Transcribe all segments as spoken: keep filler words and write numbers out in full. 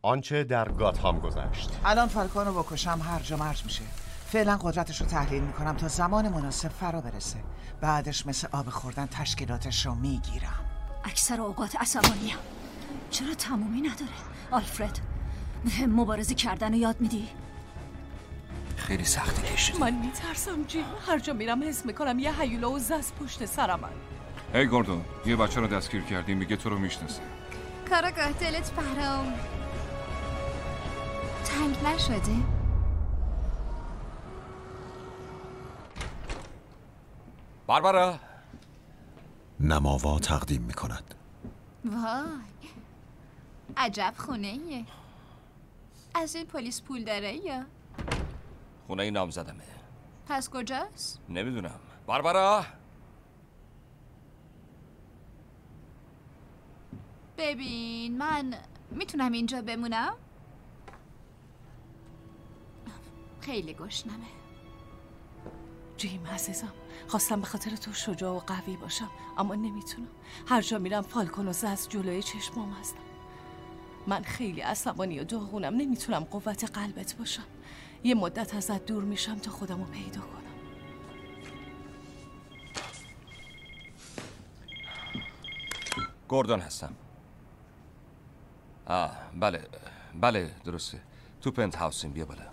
آنچه در گاتهام گذشت. الان فالکون رو بکشم هرج و مرج میشه. فعلا قدرتش رو تحلیل میکنم تا زمان مناسب فرا برسه. بعدش مثل آب خوردن تشکیلاتش رو میگیرم. اکثر اوقات عصبانیم. چرا تمومی نداره؟ آلفرد به مبارزه کردن رو یاد میدی؟ خیلی سختی کشیدی. من میترسم جیم. هر جا میرم حس میکنم یه هیولا و زز پشت سرمن. هی گوردون، یه بچه رو دستگیر کردی، میگه تو رو میشناسه. کاراگاه دلت برام تنگ نشده؟ باربارا نماوا تقدیم میکند. وای عجب خونه ایه. از این پلیس پول داره یا؟ خونه ای نامزدمه. پس کجاست؟ نمیدونم. باربارا ببین من میتونم اینجا بمونم؟ خیلی گشنمه. جیم عزیزم، خواستم به خاطر تو شجاع و قوی باشم اما نمیتونم. هر جا میرم فالکون و زز جلوی چشمام هستم. من خیلی عصبانی و داغونم. نمیتونم قوت قلبت باشم. یه مدت ازت دور میشم تا خودمو پیدا کنم. گوردون هستم. آه بله بله درسته. تو پنت هاوسیم. بیا بالا.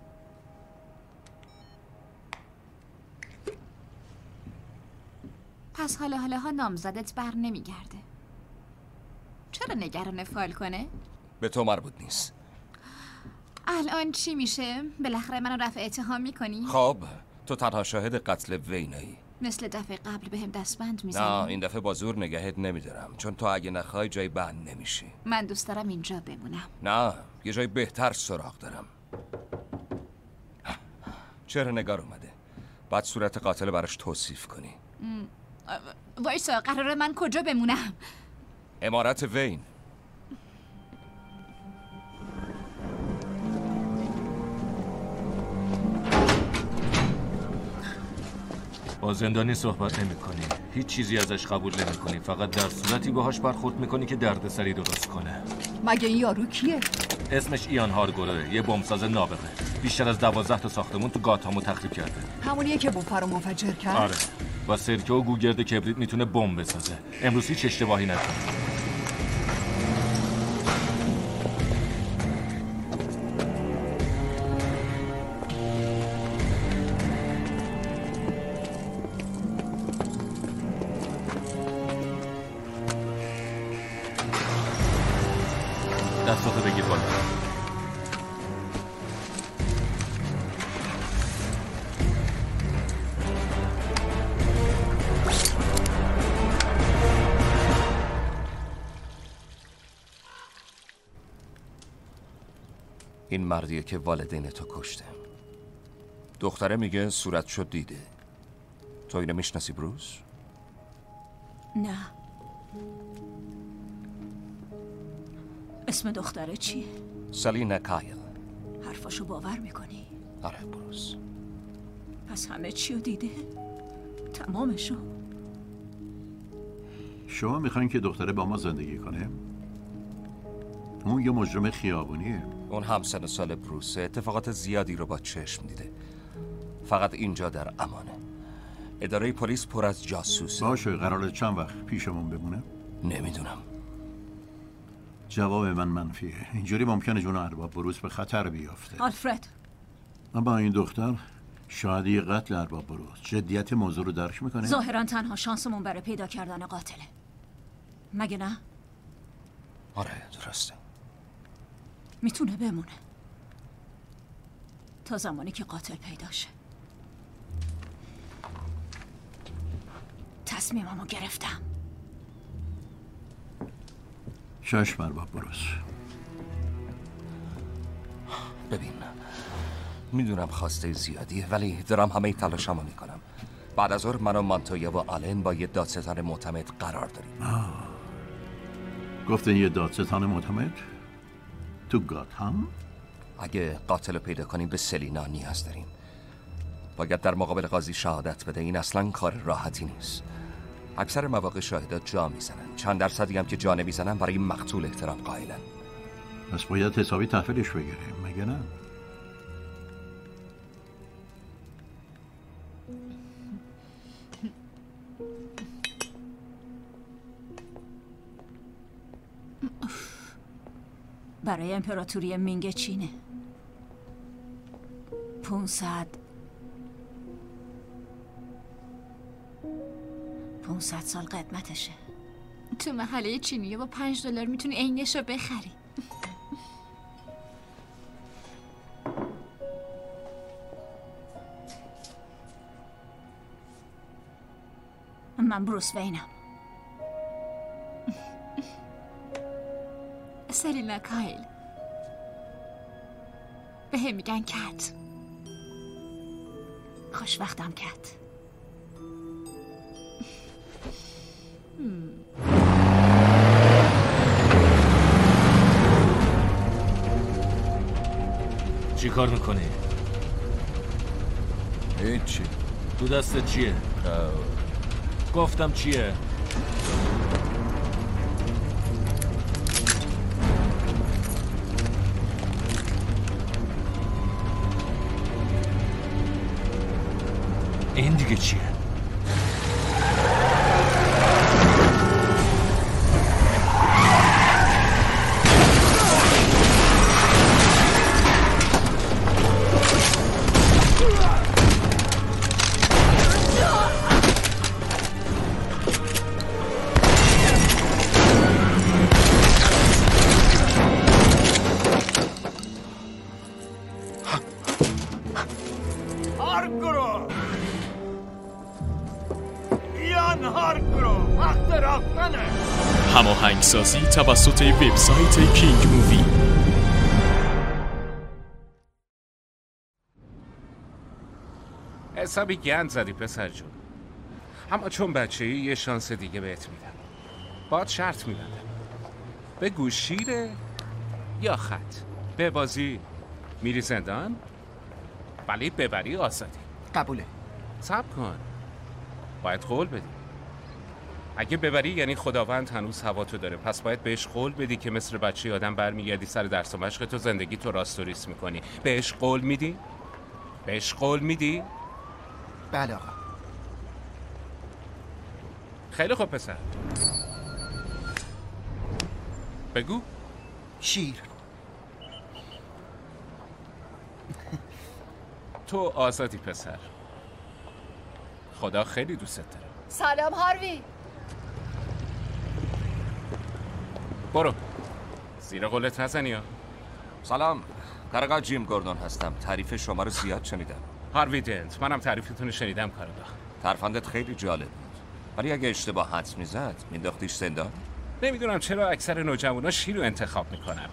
پس حالا حالا ها نامزدت بر نمیگرده. چرا نگران فالکونه؟ به تو مربوط نیست. الان چی میشه؟ بالاخره منو رفع اتهام میکنی؟ خب تو تنها شاهد قتل وینایی. مثل دفعه قبل بهم دستبند میزنی؟ نه این دفعه با زور نگهت نمیدارم، چون تو اگه نخوای جای بند نمیشی. من دوست دارم اینجا بمونم. نه یه جای بهتر سراغ دارم. چرا نگار اومده؟ بعد صورت قاتل براش توصیف کنی. وایسا قراره من کجا بمونم؟ عمارت وین. با زندانی صحبت نمی کنی. هیچ چیزی ازش قبول نمی کنی. فقط در صورتی باهاش برخورد میکنی که دردسری درست کنه. مگه این یارو کیه؟ اسمش ایان هارگوره، یه بمبساز نابغه. بیشتر از دوازده تا ساختمون تو گاتهامو تخریب کرده. همونیه که بمب رو منفجر کرد؟ آره. با سرکه و گوگرد کبریت میتونه بمب بسازه. امروز هیچ اشتباهی نکنه. دستاتو بگیر بالا. این مردیه که والدین تو کشته. دختره میگه صورتشو دیده. تو اینو میشناسی بروس؟ نه. اسم دختره چیه؟ سلینا کایل. حرفاشو باور میکنی؟ آره بروس. پس همه چیو دیده؟ تمامشو؟ شما میخواین که دختره با ما زندگی کنه؟ اون یه مجرم خیابونیه. اون همسن سال بروسه. اتفاقات زیادی رو با چشم دیده. فقط اینجا در امانه. اداره پلیس پر از جاسوسه. باشه قراره چند وقت پیشمون بمونه؟ نمیدونم. جواب من منفیه. اینجوری ممکنه جون ارباب بروس به خطر بیافته. آلفرد اما این دختر شاید یه قتل ارباب بروس. جدیت موضوع رو درک میکنه؟ ظاهرا تنها شانسمون برای پیدا کردن قاتله. مگه نه؟ آره درسته. میتونه بمونه تا زمانی که قاتل پیدا شه. تصمیممو گرفتم. چشم ارباب بروس. ببین میدونم خواسته زیادیه ولی دارم همه تلاشمو میکنم. بعد از ظهر من و مانتویا و آلن با یه دادستان معتمد قرار داریم. آه. گفتن یه دادستان معتمد؟ تو گاتهام؟ اگه قاتل پیدا کنیم به سلینا نیاز داریم. باید در مقابل قاضی شهادت بده. این اصلا کار راحتی نیست. اکثر مواقع شاهدات جا میزنن. چند درصدی هم که جا نمیزنن برای مقتول احترام قائلن. پس باید حسابی تحویلش بگیریم، مگه نه؟ برای امپراتوری مینگ چینه. پونصد پونصد سال قدمتشه. تو محله چینیه با پنج دلار میتونی عینش رو بخری. من بروس وینم. سلینا کایل. به هم میگن کت. خوشوقتم کت. چی کار میکنی؟ هیچی. تو دستت چیه؟ گفتم چیه؟ این دیگه چیه؟ هماهنگسازی توسط وبسایت کینگ مووی. حسابی گند زدی پسر جون، اما چون بچه‌ای یه شانس دیگه بهت میدم. باید شرط میبندم، بگو شیره یا خط. به بازی میری زندان ولی ببری آزادی. قبوله. صبر کن، باید قول بدی. اگه ببری یعنی خداوند هنوز هوا تو داره، پس باید بهش قول بدی که مثل بچه آدم برمیگردی سر درس و مشق تو، زندگی تو راست و ریس میکنی. بهش قول میدی؟ بهش قول میدی؟ بله آقا. خیلی خوب پسر، بگو. شیر. تو آزادی پسر، خدا خیلی دوست داره. سلام هاروی. برو زیر قولت نزنی ها. سلام، کارگاه جیم گوردون هستم. تعریف شما رو زیاد شنیدم. هاروی دنت، منم تعریفتون رو شنیدم کارگاه. ترفندت خیلی جالب بود، ولی اگه اشتباه حدس میزد مینداختیش زندان. نمیدونم چرا اکثر نوجوانا شیر رو انتخاب میکنن.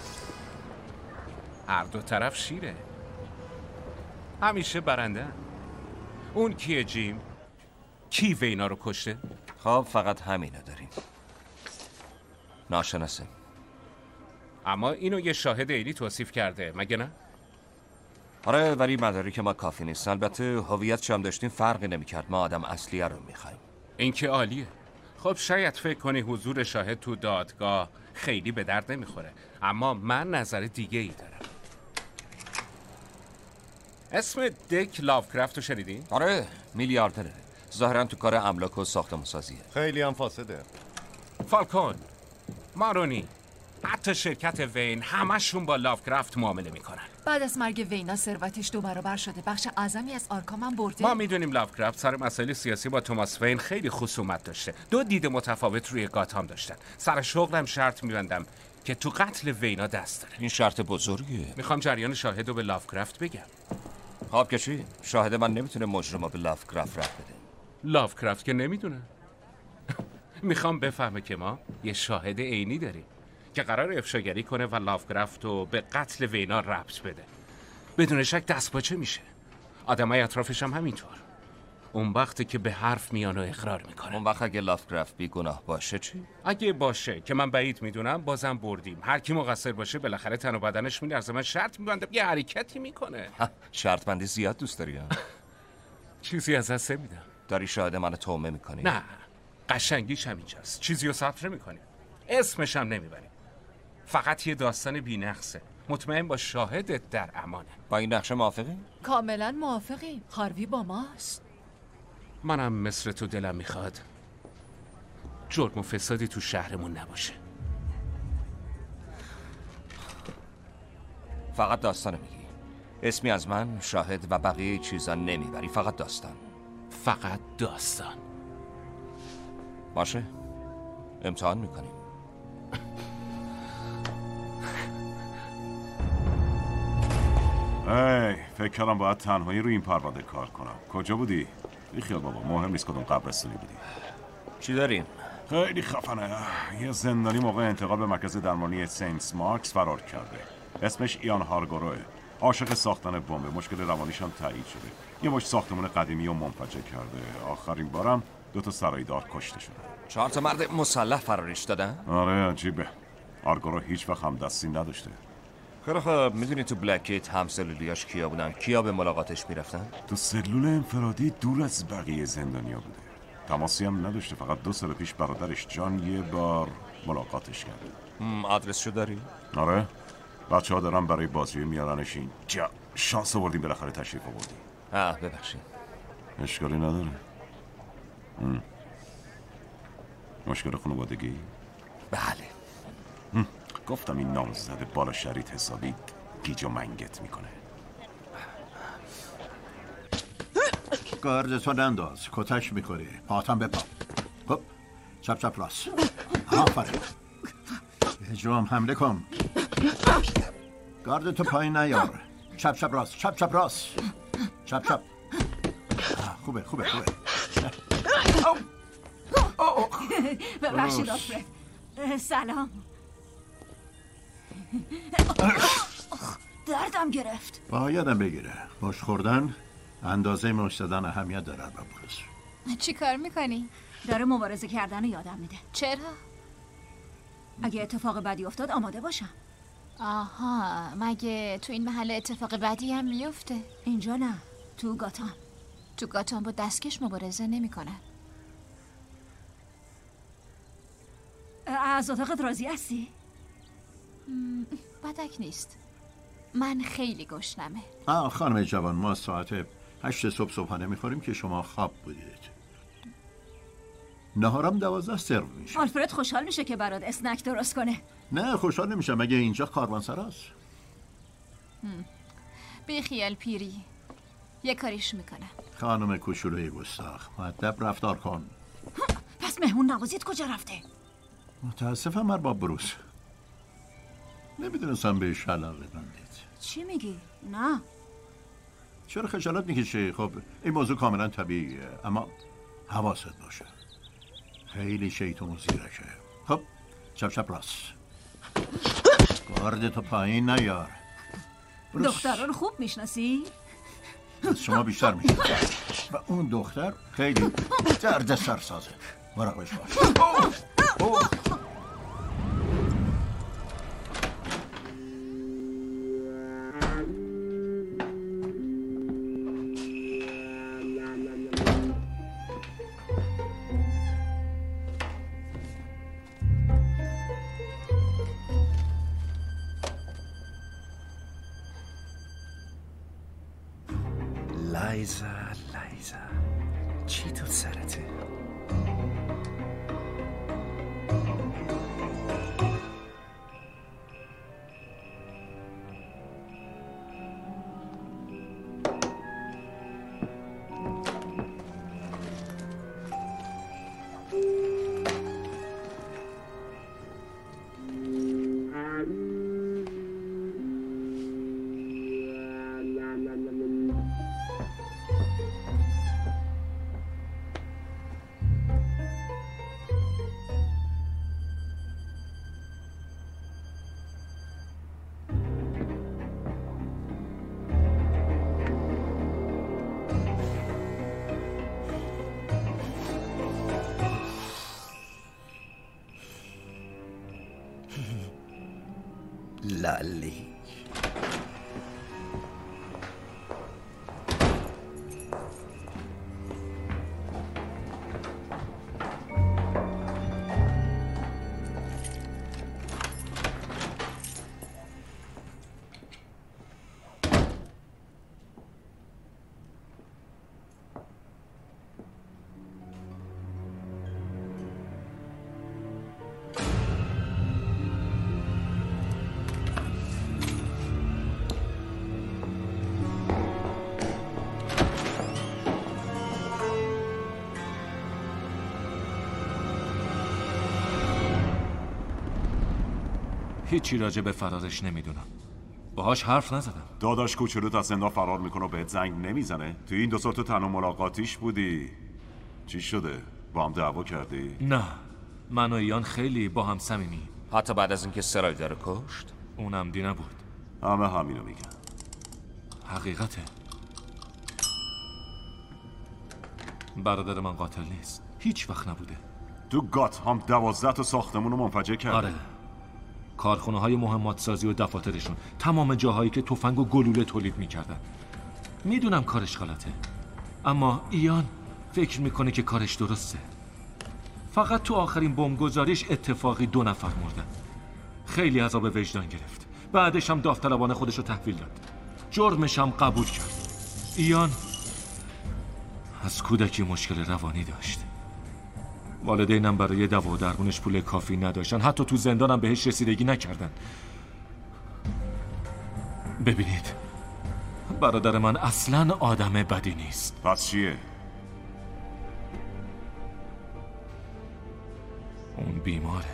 هر دو طرف شیره، همیشه برنده. اون کیه جیم؟ کی وینا رو کشته؟ خب فقط همینو داریم. ناشناسه. اما اینو یه شاهد عینی توصیف کرده، مگه نه؟ آره، ولی مدارک ما کافی نیست. البته هویت هم داشتیم فرقی نمیکرد. ما آدم اصلیه رو میخوایم. این که عالیه. خب شاید فکر کنی حضور شاهد تو دادگاه خیلی به درد نمیخوره، اما من نظر دیگه ای دارم. اسم دک لافکرافت رو شنیدین؟ آره، میلیاردره. ظاهرا تو کار املاک و ساختمون سازیه. خیلی هم فاسده. فالکون، مارونی، حتی شرکت وین، همشون با لافکرافت معامله میکنن. بعد از مرگ وینا ثروتش دو برابر شده. بخش اعظمی از آرکام هم برده. ما میدونیم لافکرافت سر مسائل سیاسی با توماس وین خیلی خصومت داشته. دو دید متفاوت روی گاتام داشتن. سر شغلم شرط میبندم که تو قتل وینا دست داره. این شرط بزرگیه. میخوام جریان شاهد رو به لافکرافت بگم. خب کشی، شاهد من نمیتونه مجرم رو به لافکرافت رفت بده. لافکرافت که نمیدونه. میخوام بفهمه که ما یه شاهد عینی داریم که قرار افشاگری کنه و لافکرافت رو به قتل وینا ربط بده. بدون شک دستپاچه میشه. آدمای اطرافش هم همینطور. اون وقتی که به حرف میان و اقرار میکنه. اون وقت اگه لافکرافت بی گناه باشه چی؟ اگه باشه که من بعید میدونم، بازم بردیم. هر کی مقصر باشه بالاخره تن و بدنش میلرزه. من شرط میبندم یه حرکتی میکنه. شرط بندی زیاد دوست داری ها؟ چیزی از دست میدم. داری شاهد منو تومه میکنی؟ نه، قشنگیش همینجاست. چیزی رو ثبت نمیکنی، اسمش هم نمیبری. فقط یه داستان بی‌نقصه. مطمئن با شاهدت در امانه. با این نقشه موافقی؟ کاملا موافقیم. هاروی با ماست. منم مثل تو دلم میخواد جرم و فسادی تو شهرمون نباشه. فقط داستانو میگی. اسمی از من، شاهد و بقیه چیزا نمیبری. فقط داستان. فقط داستان. باشه، امتحان میکنیم. ای فکر کردم باید تنهایی روی این پرونده کار کنم. کجا بودی؟ بیخیال بابا، مهم نیست کدوم قبرستونی بودی. چی داریم؟ خیلی خفنه. یه زندانی موقع انتقال به مرکز درمانی سینت مارکس فرار کرده. اسمش ایان هارگوروه. عاشق ساختن بمب. مشکل روانیش هم تایید شده. یه مشت ساختمان قدیمی رو منفجر کرده. آخرین بارم دو تا سرایدار کشته شده. چهار تا مرد مسلح فرارش دادن؟ آره عجیبه. هارگورو هیچ وقت هم دستی نداشته. خیلی خب، میدونی تو بلکیت همسلولیاش کیا بودن؟ کیا به ملاقاتش میرفتن؟ تو سلول انفرادی دور از بقیه زندانیا بوده. تماسی هم نداشته. فقط دو سال پیش برادرش جان یه بار ملاقاتش کرده. آدرسشو داری؟ آره. بچه ها دارن برای بازجویی میارنش اینجا. شانس آوردیم بالاخره تشریف آوردی. آه ببخشید. اشکالی نداره. ام. مشکل خانوادگی؟ بله. ام. گفتم این نامزده بالا شرید حسابی گیج و منگت میکنه. گاردتو ننداز، کتش میکنی. پاتم بپا. خب چپ چپ راست. آفرین. هجوم حمله کن. گاردتو پایین نیار. چپ چپ راست، چپ چپ راست. چپ چپ. خوبه خوبه خوبه. ببخشید آفرد. سلام. دردم گرفت. بایدم بگیره. مش خوردن اندازه مش زدن اهمیت داره. بابا چی کار میکنی؟ داره مبارزه کردن رو یادم میده. چرا؟ اگه اتفاق بدی افتاد آماده باشم. آها، مگه تو این محله اتفاق بدی هم میفته؟ اینجا نه، تو گاتام. تو گاتام با دستکش مبارزه نمیکنن. از اتاقت راضی هستی؟ بدک نیست. من خیلی گشنمه. آه خانم جوان، ما ساعت هشت صبح صبحانه میخوریم که شما خواب بودید. نهارم دوازده سرو میشه. آلفرد خوشحال میشه که برات اسنک درست کنه. نه خوشحال نمیشه، مگه اینجا کاروانسراست؟ بی خیال پیری. یه کاریش میکنم. خانم کوچولوی گستاخ، مؤدب رفتار کن. پس مهمون نوازیت کجا رفته؟ متاسفم ارباب بروس، نمیدونستم بهش علاقه بندید. چی میگی؟ نه. چرا خجالت میکشی؟ خب این موضوع کاملا طبیعیه، اما حواست باشه، خیلی شیطون و زیرکه. خب چپ چپ راست. گاردتو پایین نیار. دختران رو خوب میشناسی؟ شما بیشتر میشه و اون دختر خیلی درد سرسازه. مراقبش باش. لایزا لایزا چی تو سرته؟ لالی هیچی راجع به فرارش نمیدونم. باهاش حرف نزدم. داداش کوچولوت از زندان فرار میکنه و بهت زنگ نمیزنه؟ توی این دو سال تو تنها ملاقاتیش بودی. چی شده؟ با هم دعوا کردی؟ نه، من و ایان خیلی با هم صمیمی. حتی بعد از اینکه سرایدر رو کشت؟ اونم دی نبود. همه همینو میگن. حقیقته. برادر من قاتل نیست. هیچ وقت نبوده. تو گاتهام دوازده تا ساختمون رو منفجر کرده. آره. کارخونه های مهمات سازی و دفاترشون، تمام جاهایی که تفنگ و گلوله تولید میکردن. میدونم کارش غلطه، اما ایان فکر میکنه که کارش درسته. فقط تو آخرین بمبگذاریش اتفاقی دو نفر مردن. خیلی عذاب وجدان گرفت. بعدش هم داوطلبانه خودش رو تحویل داد. جرمش هم قبول کرد. ایان از کودکی مشکل روانی داشت. والدینم برای دوا و درمونش پول کافی نداشتن. حتی تو زندانم بهش رسیدگی نکردن. ببینید، برادر من اصلاً آدم بدی نیست. پس چیه؟ اون بیماره.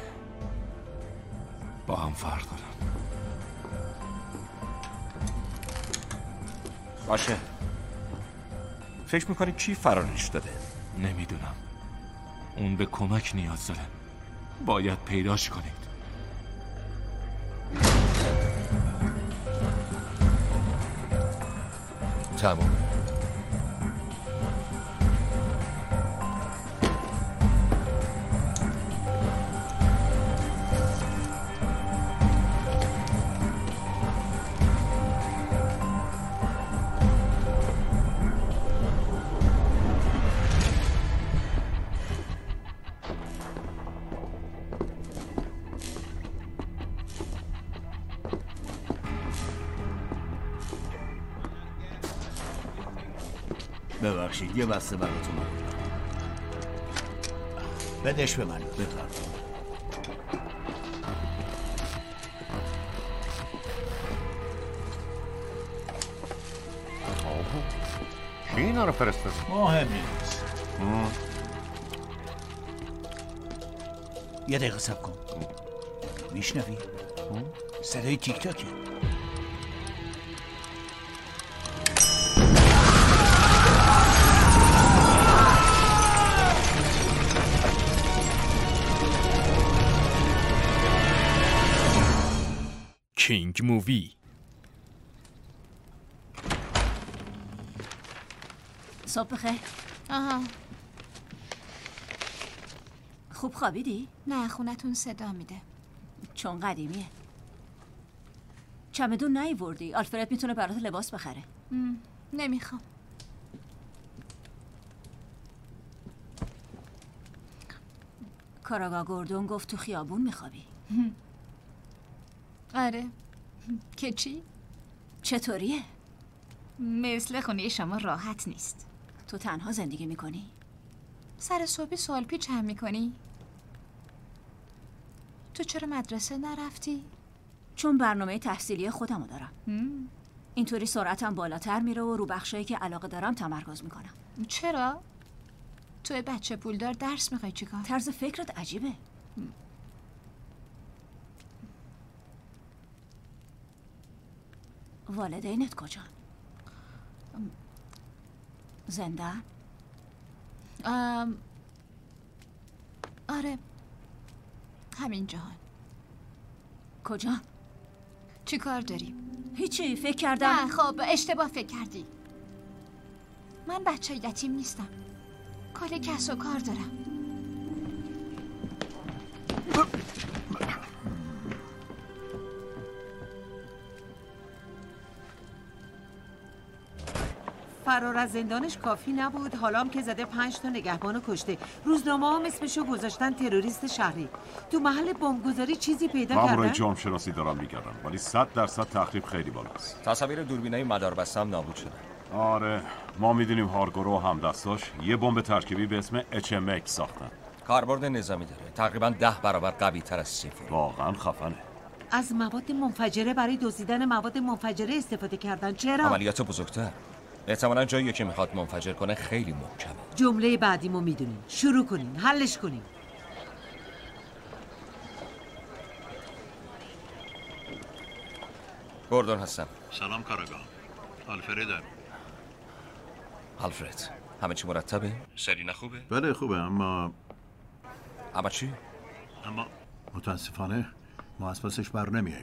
با هم فرق دارن. باشه. فکر میکنی کی فرارش داده؟ نمیدونم. اون به کمک نیاز داره. باید پیداش کنید. تمام. ببخشید یه بسته براتون آوردم. بدش به من. بفرمایید. کی اینا رو فرستاد؟ مهم نیست. یه دقیقه صبر کن. میشنوی؟ صدای تیک تاکه. کینگ مووی. صبح بخیر. آها. خوب خوابیدی؟ نه، خونتون صدا میده. چون قدیمیه. چمدون نیوردی. آلفرد میتونه برات لباس بخره. نمیخوام. کاراگاه گوردون گفت تو خیابون میخوابی. آره. که چی؟ چطوریه؟ مثل خونه شما راحت نیست. تو تنها زندگی میکنی؟ سر صبحی سوال پیچ هم میکنی؟ تو چرا مدرسه نرفتی؟ چون برنامه تحصیلی خودمو دارم. هم. اینطوری سرعتم بالاتر میره و رو بخشایی که علاقه دارم تمرکز میکنم. چرا؟ تو بچه پولدار درس میخوای چیکار؟ طرز فکرت عجیبه. والدینت کجا؟ زندان؟ ام... آره، همین جهان. کجا؟ چی کار داری؟ هیچی، فکر کردم. نه خب اشتباه فکر کردی. من بچه یتیم نیستم. کل کس و کار دارم. فرار از زندانش کافی نبود، حالا هم که زده پنج تا نگهبانو کشته. روزنامه هم اسمشو گذاشتن تروریست شهری. تو محل بمبگذاری چیزی پیدا کردن؟ مامورای جرم شناسی دارن میگردن، ولی صد درصد تخریب خیلی بالاست. تصاویر دوربینای مداربسته هم نابود شده. آره، ما میدونیم هارگورو و همدستاش یه بمب ترکیبی به اسم اچ ام اکس ساختن. کاربرد نظامی داره، تقریبا ده برابر قوی تر از صفر. واقعا خفنه. از مواد منفجره برای دزدیدن مواد منفجره استفاده کردن. چرا؟ عملیات بزرگتر. احتمالاً جایی که میخواد منفجر کنه خیلی محکمه. جمله بعدیمو میدونیم. شروع کنین، حلش کنین. گوردون هستم. سلام کاراگاه. آلفردم. آلفرد، همه چی مرتبه؟ سرینا خوبه؟ بله خوبه، اما اما چی؟ اما متاسفانه ما از پسش بر نمیاییم.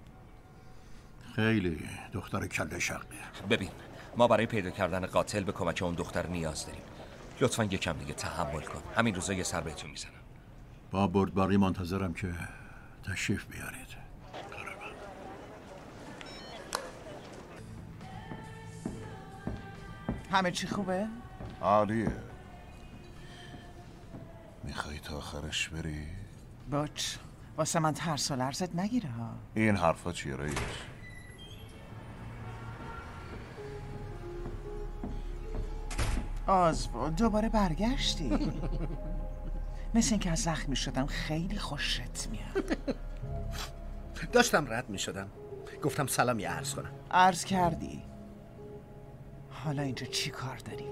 خیلی دختر کله شقیه. ببین، ما برای پیدا کردن قاتل به کمک اون دختر نیاز داریم. لطفاً یکم دیگه تحمل کن. همین روزا یه سر بهتون میزنم. با بردباری منتظرم که تشریف بیارید. همه چی خوبه؟ عالیه. میخوای تا آخرش بری؟ باچ واسه من ترس و لرزت نگیره ها. این حرفا چیه رئیس؟ آزوا دوباره برگشتی. مثل اینکه از زخمی شدم خیلی خوشت میاد. داشتم رد میشدم، گفتم سلامی عرض کنم. عرض کردی. حالا اینجا چی کار داری؟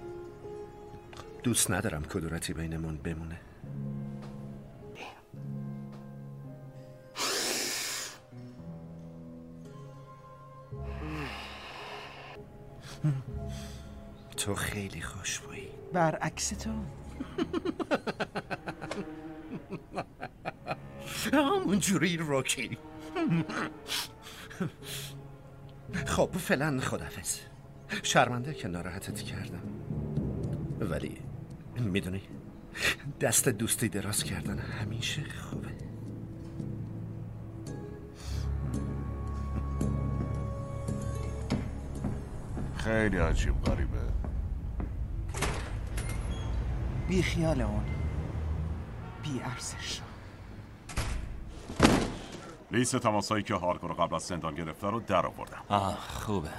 دوست ندارم کدورتی بینمون بمونه. تو خیلی خوشبویی. برعکس تو. همون جوری روکی. خب فعلا خداحافظ. شرمنده که ناراحتت کردم، ولی میدونی دست دوستی دراز کردن همیشه خوبه. خیلی عجیب غریبه. بی خیال اون، بی ارزش. لیست تماسایی که هارکو رو قبل از زندان گرفته رو در آوردم. آه خوبه.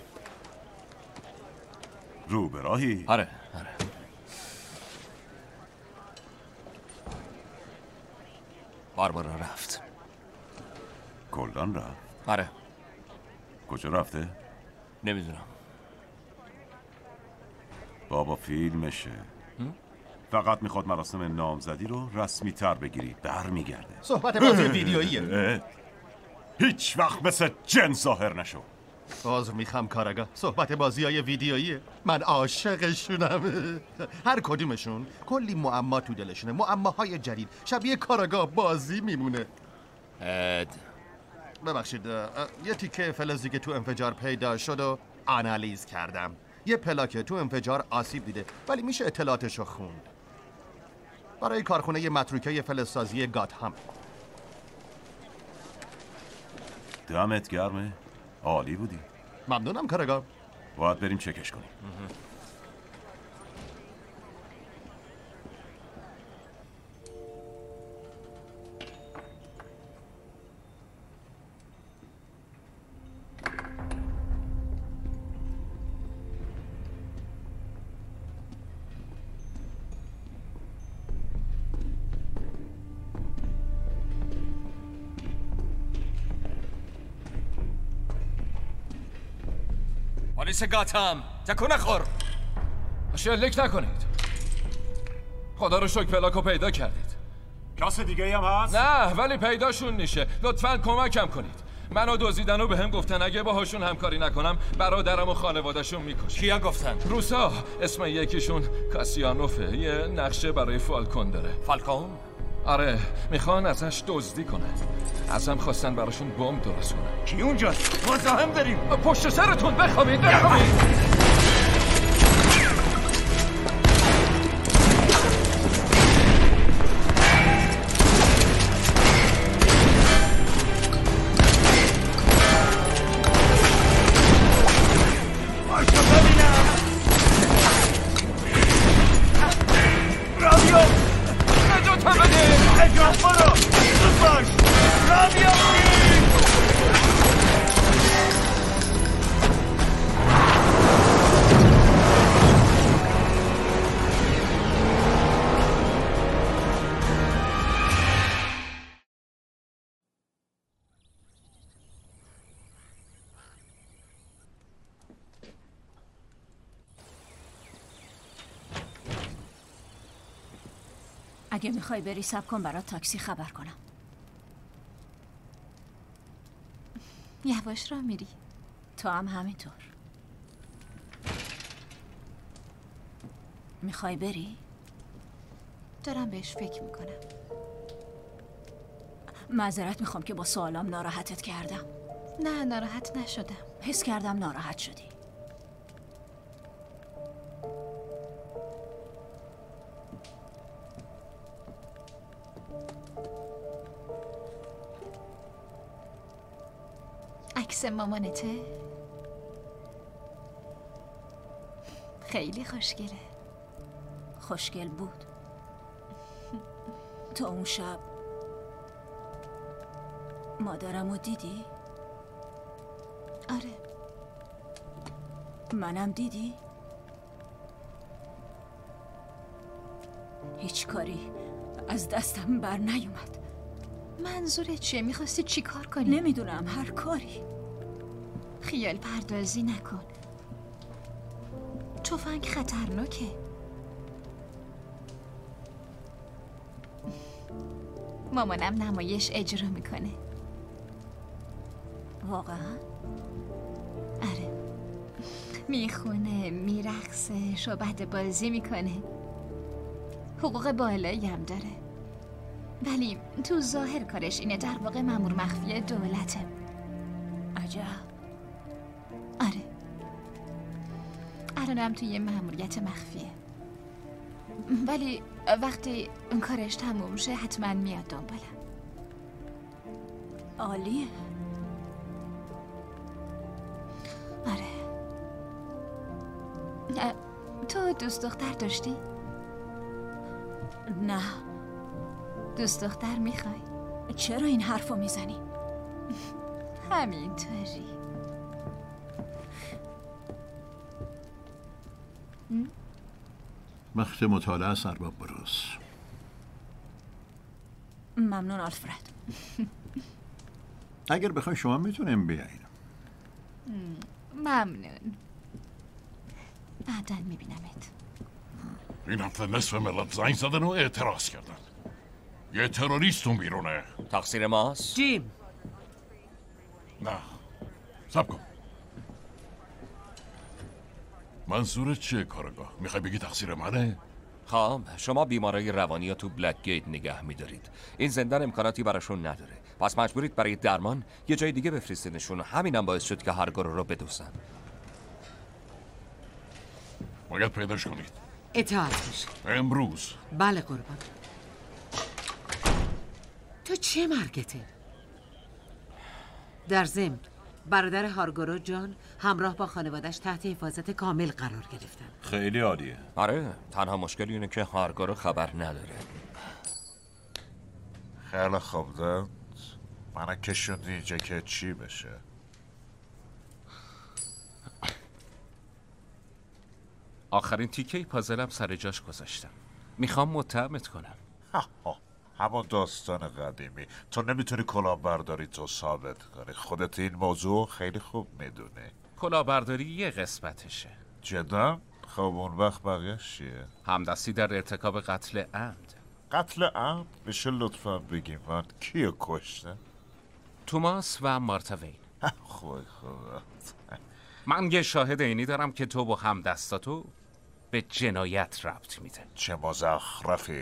رو به راهی؟ آره آره. باربارا رفت. کلان رفت؟ آره. کجا رفته؟ نمیدونم. بابا فیلمشه. فقط میخواد مراسم نامزدی رو رسمی تر بگیری. برمیگرده. صحبت بازی ویدیوییه. هیچ وقت مثل جن ظاهر نشو. باز میخوام کاراگاه. صحبت بازی های ویدیوییه. من عاشقشونم. هر کدومشون کلی معما تو دلشونه. معماهای جدید. شبیه کاراگاه بازی میمونه. اد ببخشید یه تیکه فلزی که تو انفجار پیدا شد و آنالیز کردم. یه پلاک تو انفجار آسیب دیده، ولی میشه اطلاعاتشو خوند. برای کارخونه یه متروکه فلزسازی گاتهام. دمت گرمه. عالی بودی. ممنونم کاراگاه. باید بریم چکش کنیم. پلیس گاتام تکون نخور. شلیک نکنید. خدا رو شکر پلاکو پیدا کردید. کس دیگه هم هست؟ نه ولی پیداشون میشه. لطفاً کمکم کنید. منو دزدیدن و بهم گفتن اگه باهاشون همکاری نکنم برادرم و خانواده‌شون میکشن. کیا گفتن؟ روسا. اسم یکیشون کاسیانوفه. یه نقشه برای فالکون داره. فالکون؟ آره میخوان ازش دزدی کنن. ازم خواستن براشون بمب درست کنن. کی اونجاست؟ مزاحم داریم. پشت سرتون بخوابید بخوابید. اگه میخوای بری صبر کن برات تاکسی خبر کنم. یواش را میری. تو هم همینطور. میخوای بری؟ دارم بهش فکر میکنم. معذرت میخوام که با سوالام ناراحتت کردم. نه ناراحت نشدم. حس کردم ناراحت شدی. عکس مامانته؟ خیلی خوشگله. خوشگل بود. تو اون شب مادرمو دیدی؟ آره. منم دیدی؟ هیچ کاری از دستم بر نیومد. منظورت چیه؟ میخواستی چی کار کنی؟ نمیدونم، هر کاری. خیال پردازی نکن. تفنگ خطرناکه. مامانم نمایش اجرا میکنه. واقعا؟ آره. میخونه، میرقصه، شعبده بازی میکنه. حقوق بالایی هم داره. ولی تو ظاهر کارش اینه، در واقع مأمور مخفی دولته. عجب. آره. الانم توی یه مأموریت مخفیه. ولی وقتی اون کارش تموم شه حتما میاد دنبالم. عالیه. آره. تو دوست دختر داشتی؟ نه. دوست دختر میخوای؟ چرا این حرفو میزنی؟ همینطوری. وقت مطالعه است ارباب بروس. ممنون آلفرد. اگر بخوای شما میتونیم بیاین. ممنون. بعداً میبینمت. این هفته نصف ملت زنگ زدن و اعتراض کردن. یه تروریست اون بیرونه. تقصیر ماست؟ جیم. نه سب کن. منظورت چیه کارگاه؟ میخوای بگی تقصیر منه؟ خب شما بیمارای روانی رو تو بلک گیت نگه میدارید. این زندان امکاناتی براشون نداره. پس مجبورید برای درمان یه جای دیگه بفرستینشون. همینم باعث شد که هر گروه رو بدوزن. باید پیداش کنید. اطاعت میشه. امروز. بله قربان. تو چه مرگته؟ در ضمن برادر هارگورو جان همراه با خانوادش تحت حفاظت کامل قرار گرفتن. خیلی عالیه. آره تنها مشکلی اینه که هارگورو خبر نداره. خیلی خوب داد. منو کشوندی اینجا که چی بشه؟ آخرین تیکه پازلم سر جاش گذاشتم. میخوام متهمت کنم. همون داستان قدیمی. تو نمیتونی کلاهبرداری تو ثابت کنی. خودت این موضوع خیلی خوب میدونی. کلاهبرداری یه قسمتشه. جدا؟ خب اون وقت بقیه‌اش چیه؟ همدستی در ارتکاب قتل عمد. قتل عمد؟ میشه لطفا بگی من کیو کشته؟ توماس و مارتا وین. خوی خوب. من یه شاهد عینی دارم که تو با همدستاتو به جنایت ربط میده. چه مزخرفی.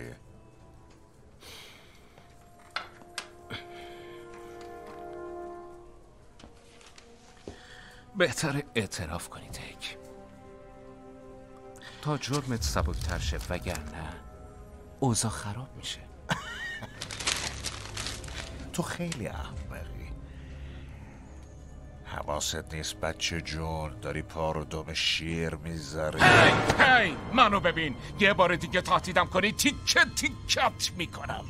بهتره اعتراف کنی تک تا جرمت سبکتر شه، وگرنه اوضاع خراب میشه. تو خیلی احمقی. حواست نیست بچه جون داری پا رو دم شیر میذاری. هی هی منو ببین، یه بار دیگه تهدیدم کنی تیکه تیکت میکنم.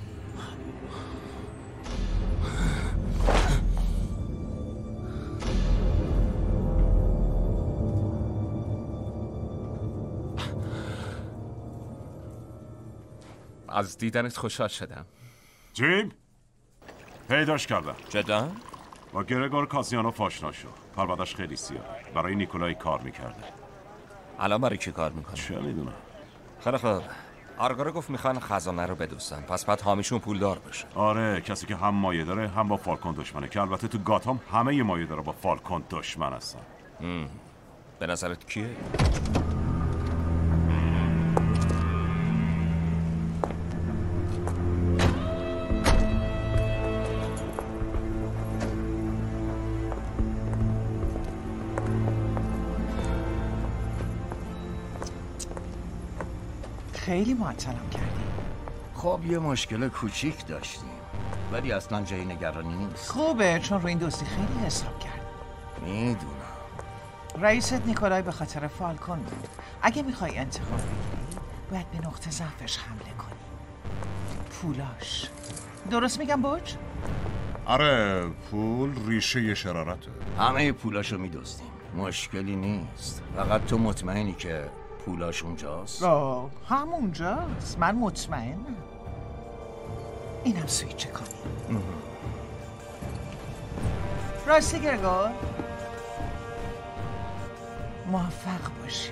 از دیدنت خوشحال شدم. جیم پیداش کردم. جدا؟ با گرگور کاسیانوف آشنا شد. پروندهش خیلی سیاه. برای نیکولای کار میکرده. الان برای کی کار میکنه؟ چه میدونم. خیلی خوب. آرگارو گفت میخوان خزانه رو بدوستن، پس بعد حامیشون پولدار بشه. آره، کسی که هم مایه داره هم با فالکون دشمنه، که البته تو گاتام همه مایه داره با فالکون دشمن هستن. به نظرت کیه؟ خیلی معطلم کردی. خب یه مشکل کوچیک داشتیم ولی اصلا جای نگرانی نیست. خوبه، چون رو این دوستی خیلی حساب کرد. میدونم. رئیست نیکولای به خاطر فالکون بود. اگه میخوای انتقام بگیری باید به نقطه ضعفش حمله کنی. پولاش. درست میگم بوچ؟ آره، پول ریشه شرارته. همه پولاشو میدوستیم، مشکلی نیست. فقط تو مطمئنی که پولاش اونجاست؟ آه، همونجاست. من مطمئنم. اینم سویچ کنی. راستی گرگور، موفق باشی.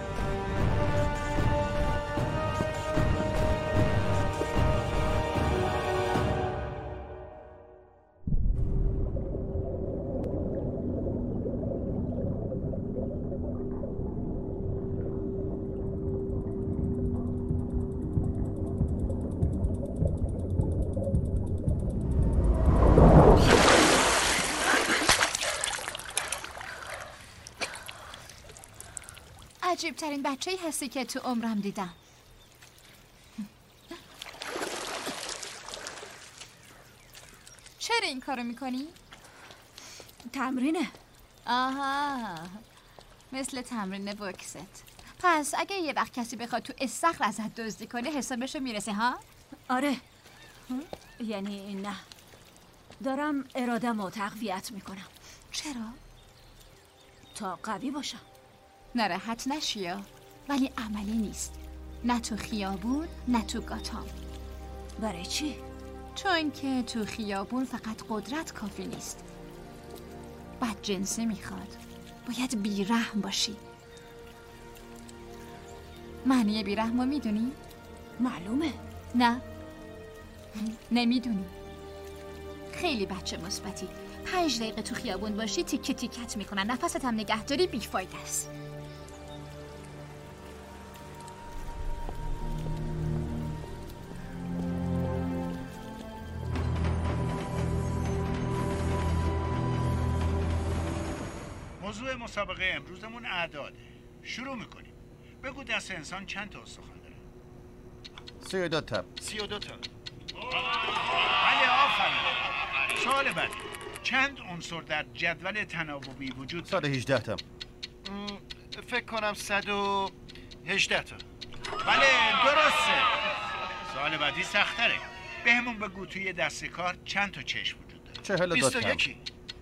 عجیب ترین بچه ای هستی که تو عمرم دیدم. چرا این کارو میکنی؟ تمرینه. آها، مثل تمرین بوکست. پس اگه یه وقت کسی بخواد تو استخر ازت دزدی کنه حسابشو میرسه ها؟ آره. یعنی نه، دارم اراده‌مو تقویت میکنم. چرا؟ تا قوی باشم. ناراحت نشی، ولی عملی نیست. نه تو خیابون نه تو گاتام. برای چی؟ چون که تو خیابون فقط قدرت کافی نیست، بد جنسی میخواد. باید بیرحم باشی. معنی بیرحمو میدونی؟ معلومه. نه نمیدونی. خیلی بچه مثبتی. پنج دقیقه تو خیابون باشی تیکه تیکت میکنن، نفست هم نگهداری بیفایده است. موضوع مسابقه امروزمون اعداده. شروع میکنیم. بگو دست انسان چند تا استخوان داره؟ سی و دو تا. سی و دو تا. بله، آفرین. سوال بعدی. چند عنصر در جدول تناوبی وجود داره؟ صد و هجده تا. فکر کنم صد و هجده تا. بله، درسته. سوال بعدی سخت‌تره. بهمون بگو توی دست کار چند تا چشم وجود داره؟ چهل و دو تا. بیست و یکی.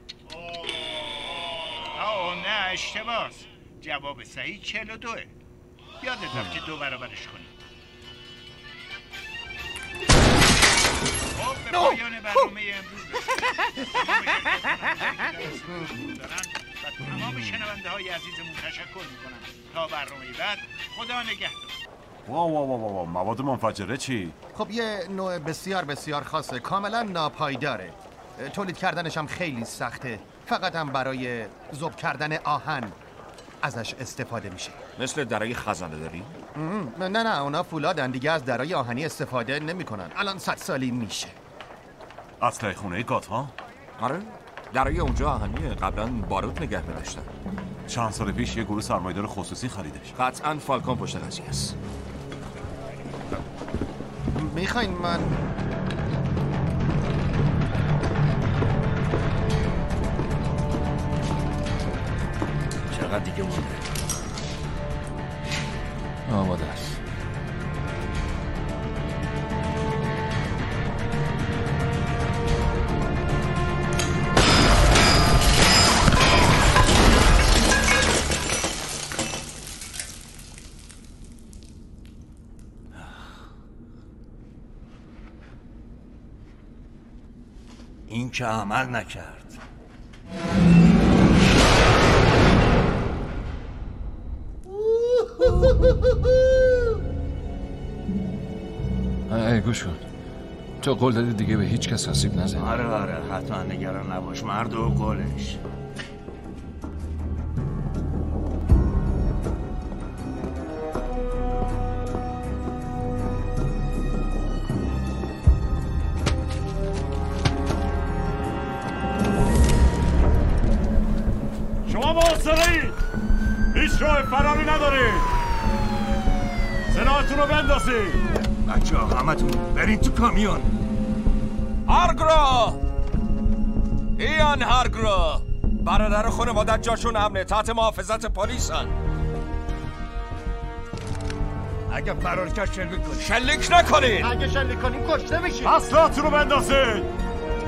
آه نه، اشتباهه. جواب صحیح چهل و دوه. یادت رفت که دو برابرش کنی. خب به پایان برنامه امروز و تمام شنونده های عزیزمون تشکر میکنم. تا برنامه بعد، خدا نگهدار. واو واو واو واو، مواد منفجره چی؟ خب یه نوع بسیار بسیار خاصه، کاملا ناپایداره. تولید کردنش هم خیلی سخته. فقط هم برای ذوب کردن آهن ازش استفاده میشه. مثل درای خزانه داری؟ نه نه، اونا فولادن دیگه، از درای آهنی استفاده نمیکنن. الان صد سالی میشه. اسلحه خونه گاتام؟ آره، درای اونجا آهنیه. قبلا باروت نگه می‌داشتن. چند سال پیش یه گروه سرمایه‌دار خصوصی خریدش. قطعاً فالکون پشت قضیه است. میخواین من چقدر دیگه مونده؟ آماده است. این که عمل نکرد. نه گوش کن، تو قول دادی دیگه به هیچ کس آسیب نزنی. آره آره حتما نگران نباش، مرد و قولش. شما محاصره‌اید، هیچ راه فراری ندارید. سلاحتون رو بندازید. بچه ها همتون برید تو کامیون. هارگرو، ایان هارگرو، برادر خانوادت جاشون امنه، تحت محافظت پلیسن. اگه فرار کرد شلیک کنید. شلیک نکنید. اگه شلیک کنیم کشته میشید. اسلحه‌تون رو بندازید.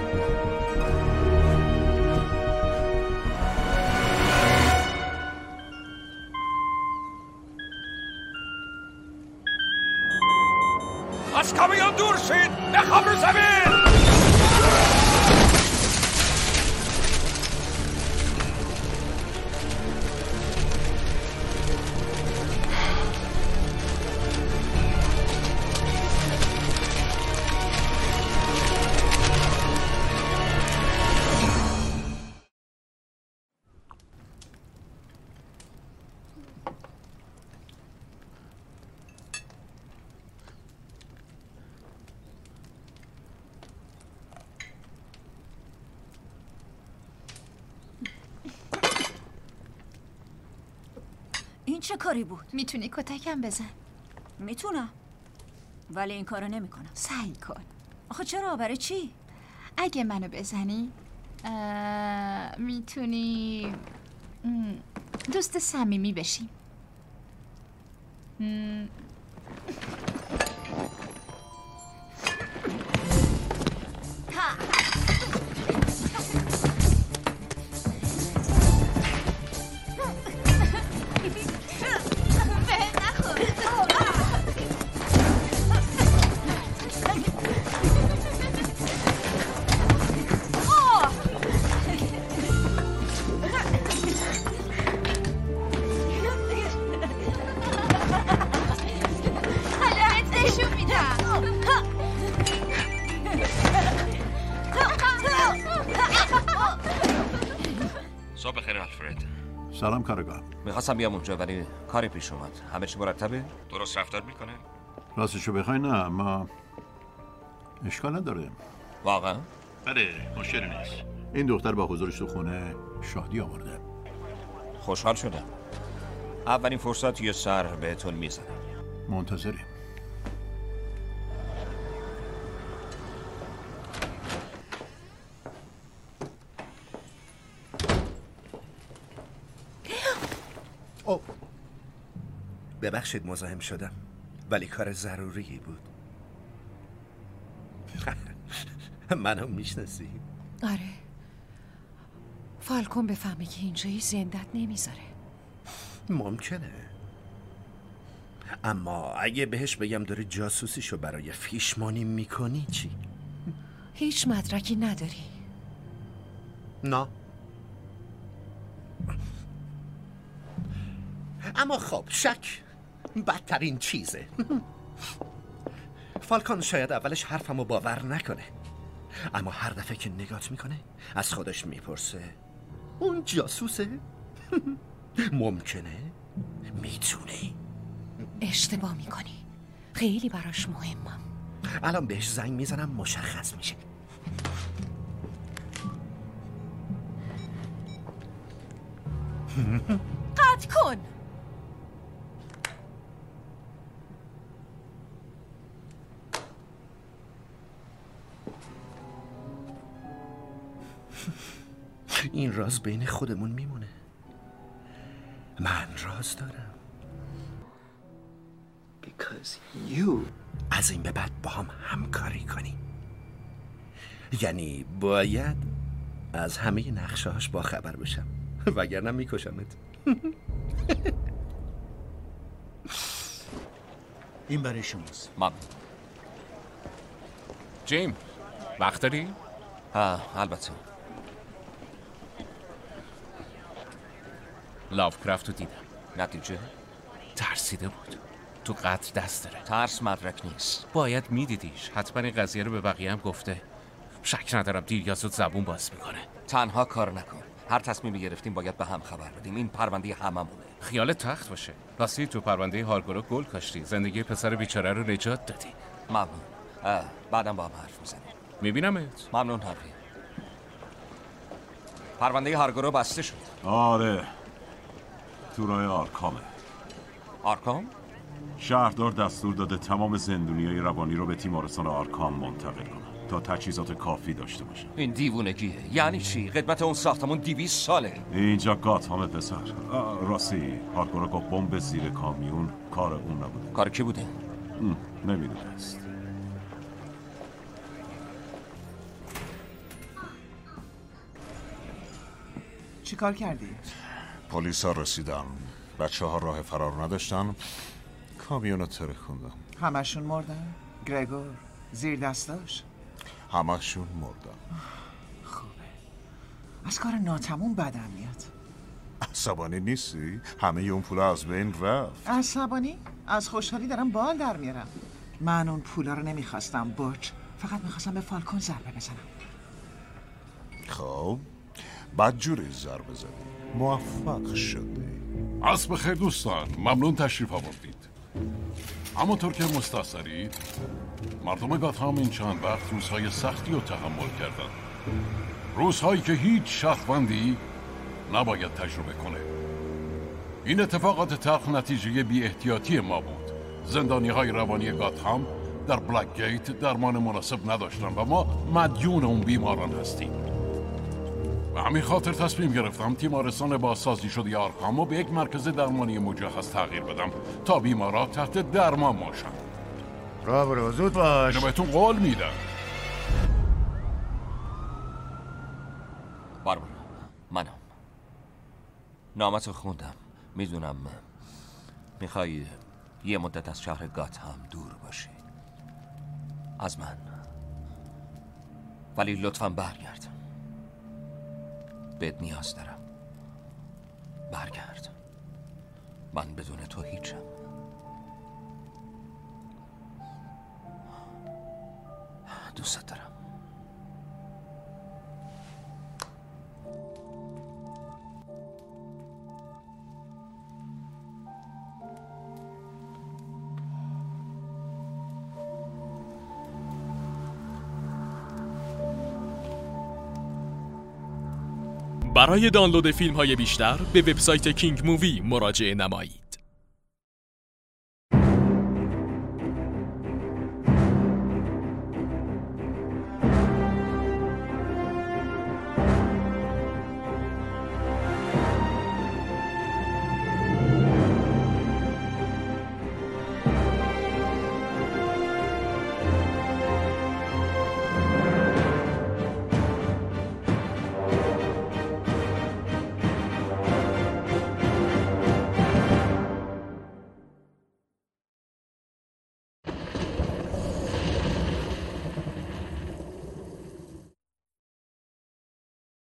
از کامیون دور شید، بخواب رو زمین. این چه کاری بود؟ میتونی کتکم بزن؟ میتونم، ولی این کارو نمیکنم. سعی کن. آخه چرا؟ برای چی؟ اگه منو بزنی میتونی دوست صمیمی بشیم. صبح بخیر آلفرد. سلام کارگاه. میخواستم بیام اونجا ولی کاری پیش اومد. همه چی مرتبه؟ درست رفتار میکنه؟ راستشو بخوای نه، اما اشکال نداره. واقعا؟ بله، مشکلی نیست. این دختر با حضورش تو خونه شادی آورده. خوشحال شدم. اولین فرصت یه سر بهتون میزنم. منتظریم. او ببخشید مزاحم شدم، ولی کار ضروری بود. منو میشناسی؟ آره، فالکون بفهمه که اینجایی زندت نمیذاره. ممکنه، اما اگه بهش بگم داری جاسوسیشو برای فیشمانی میکنی چی؟ هیچ مدرکی نداری؟ نه. اما خب شک بدترین چیزه. فالکون شاید اولش حرفمو باور نکنه، اما هر دفعه که نگات میکنه از خودش میپرسه اون جاسوسه؟ ممکنه؟ میتونه؟ اشتباه میکنی، خیلی براش مهمم. الان بهش زنگ میزنم مشخص میشه. قطع کن. این راز بین خودمون میمونه. من راز دارم. Because you از این به بعد با هم همکاری کنی. یعنی باید از همه نقشه‌هاش با خبر بشم، وگرنه میکشمت. این برای شماست. مام. جیم، وقت داری؟ ها، البته. لافکرافت رو دیدم. نتیجه؟ ترسیده بود. تو قتل دست داره. ترس مدرک نیست. باید میدیدیش. حتما این قضیه رو به بقیه هم گفته. شک ندارم دیر یا زود زبون باز میکنه. تنها کار نکن. هر تصمیمی گرفتیم باید به هم خبر بدیم. این پرونده هممونه. خیال تخت باشه. راستی تو پرونده هارگورو گل کاشتی. زندگی پسر بیچاره رو نجات دادی. ممنون. بعدم با هم حرف میزنیم. میبینمت. ممنون هاروی. پرونده هارگورو بسته شد. آره. تو راه آرکامه. آرکام؟ شهردار دستور داده تمام زندونیای روانی رو به تیمارستان آرکام منتقل کنن تا تجهیزات کافی داشته باشن. این دیوونگیه. یعنی چی؟ خدمت اون ساختمون دویست ساله. اینجا گاتهام پسر. راستی هارگورو گفت بمب زیر کامیون کار اون نبوده. کار کی بوده؟ نمیدونست. چی کار کردی؟ پلیس ها رسیدن. بچه ها راه فرار نداشتن. کامیون رو ترکوندن. همشون مردن؟ گرگور زیر دستاش؟ همشون مردن. خوبه. از کار ناتموم بدم میاد. عصبانی نیستی؟ همه اون پول از بین رفت. عصبانی؟ از خوشحالی دارم بال در میارم. من اون پولا رو نمیخواستم برچ. فقط میخواستم به فالکون ضربه بزنم. خب بدجوری ضربه زدی. موفق شدی. عصر بخیر دوستان. ممنون تشریف آوردید. همونطور که مستحضرید مردم گاتهام این چند وقت روزهای سختی رو تحمل کردن. روزهایی که هیچ شهروندی نباید تجربه کنه. این اتفاقات تلخ نتیجه بی احتیاطی ما بود. زندانی های روانی گاتهام در بلک گیت درمان مناسب نداشتن و ما مدیون اون بیماران هستیم. به همین خاطر تصمیم گرفتم تیمارستان بازسازی شده آرکام رو به یک مرکز درمانی مجهز تغییر بدم تا بیمارا تحت درمان باشن. را برو زود باش. اینو بهتون قول میدم. باربون منم. نامتو خوندم. میدونم میخوای یه مدت از شهر گاتهام دور باشی از من، ولی لطفاً برگرد. بهت نیاز دارم. برگرد. من بدون تو هیچم. دوست دارم. برای دانلود فیلم های بیشتر به وبسایت کینگ مووی مراجعه نمایید.